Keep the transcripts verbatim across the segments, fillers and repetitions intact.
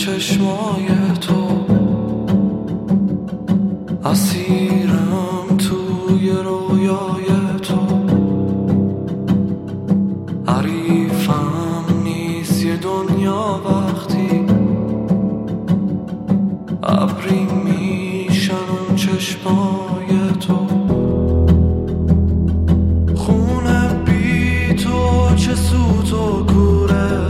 چشمای تو، اسیرم توی رویای تو، حریفم نیست یه دنیا وقتی ابری میشن اون چشمای تو. خونه بی تو چه سوت و کوره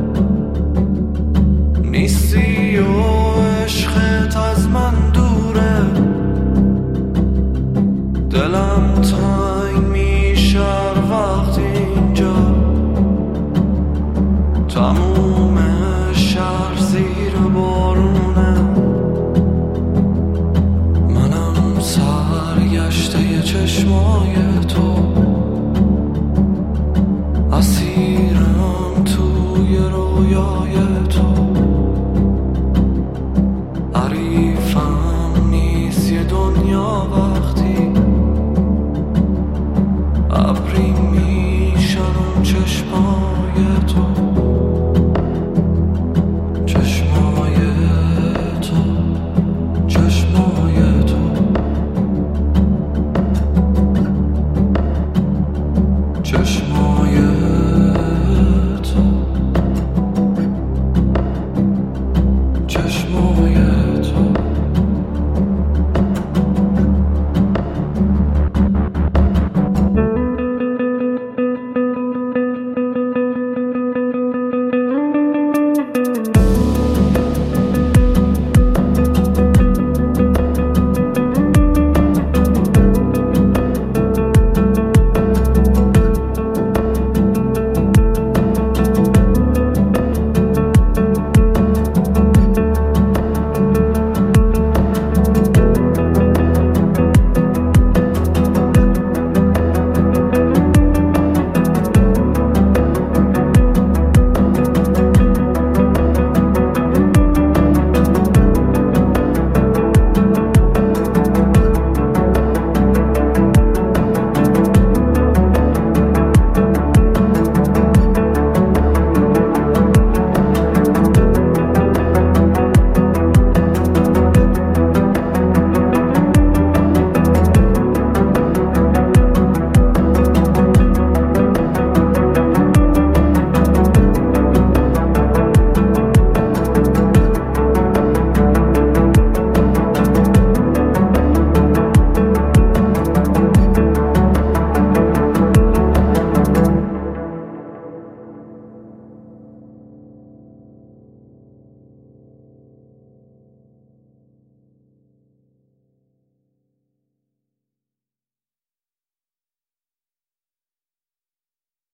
نیستی و عشقت از من دوره، دلم تنگ میشه وقتی اینجا تموم شهر زیر بارونه. منم سرگشته چشمای تو، اسیرم توی رویای تو.